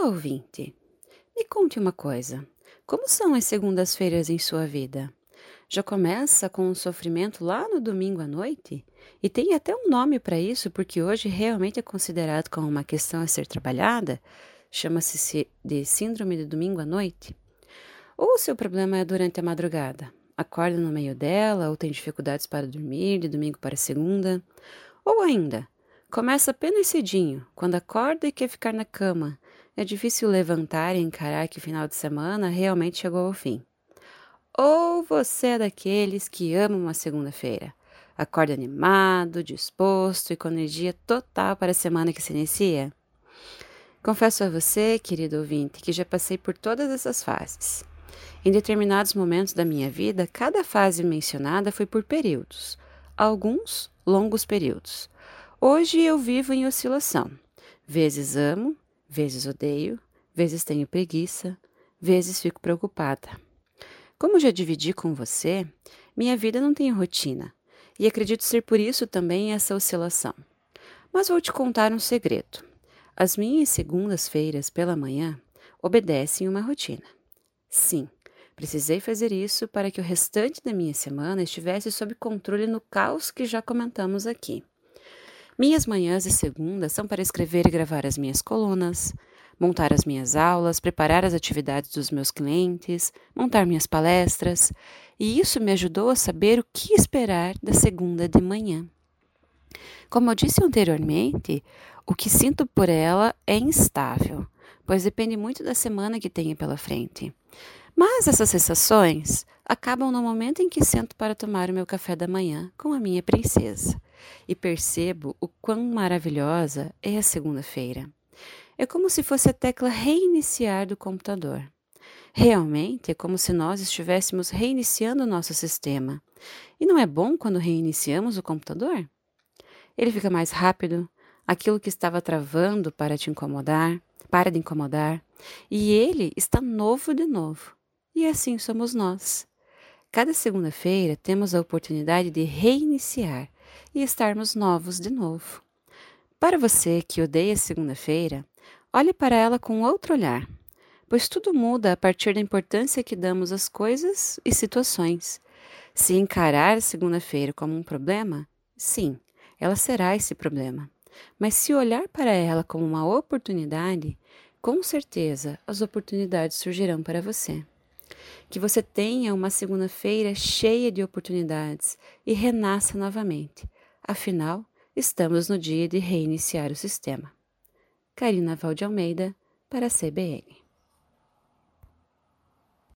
Olá, ouvinte. Me conte uma coisa. Como são as segundas-feiras em sua vida? Já começa com um sofrimento lá no domingo à noite? E tem até um nome para isso, porque hoje realmente é considerado como uma questão a ser trabalhada? Chama-se de síndrome de domingo à noite? Ou o seu problema é durante a madrugada? Acorda no meio dela ou tem dificuldades para dormir de domingo para segunda? Ou ainda, começa apenas cedinho, quando acorda e quer ficar na cama. É difícil levantar e encarar que o final de semana realmente chegou ao fim. Ou você é daqueles que amam uma segunda-feira. Acorda animado, disposto e com energia total para a semana que se inicia? Confesso a você, querido ouvinte, que já passei por todas essas fases. Em determinados momentos da minha vida, cada fase mencionada foi por períodos, alguns longos períodos. Hoje eu vivo em oscilação. Vezes amo, vezes odeio, vezes tenho preguiça, vezes fico preocupada. Como já dividi com você, minha vida não tem rotina, e acredito ser por isso também essa oscilação. Mas vou te contar um segredo. As minhas segundas-feiras pela manhã obedecem uma rotina. Sim, precisei fazer isso para que o restante da minha semana estivesse sob controle no caos que já comentamos aqui. Minhas manhãs de segunda são para escrever e gravar as minhas colunas, montar as minhas aulas, preparar as atividades dos meus clientes, montar minhas palestras, e isso me ajudou a saber o que esperar da segunda de manhã. Como eu disse anteriormente, o que sinto por ela é instável, pois depende muito da semana que tenho pela frente. Mas essas sensações acabam no momento em que sento para tomar o meu café da manhã com a minha princesa e percebo o quão maravilhosa é a segunda-feira. É como se fosse a tecla reiniciar do computador. Realmente é como se nós estivéssemos reiniciando o nosso sistema. E não é bom quando reiniciamos o computador? Ele fica mais rápido, aquilo que estava travando para de incomodar, e ele está novo de novo. E assim somos nós. Cada segunda-feira temos a oportunidade de reiniciar e estarmos novos de novo. Para você que odeia a segunda-feira, olhe para ela com outro olhar, pois tudo muda a partir da importância que damos às coisas e situações. Se encarar a segunda-feira como um problema, sim, ela será esse problema. Mas se olhar para ela como uma oportunidade, com certeza as oportunidades surgirão para você. Que você tenha uma segunda-feira cheia de oportunidades e renasça novamente. Afinal, estamos no dia de reiniciar o sistema. Carina Valde Almeida, para a CBN.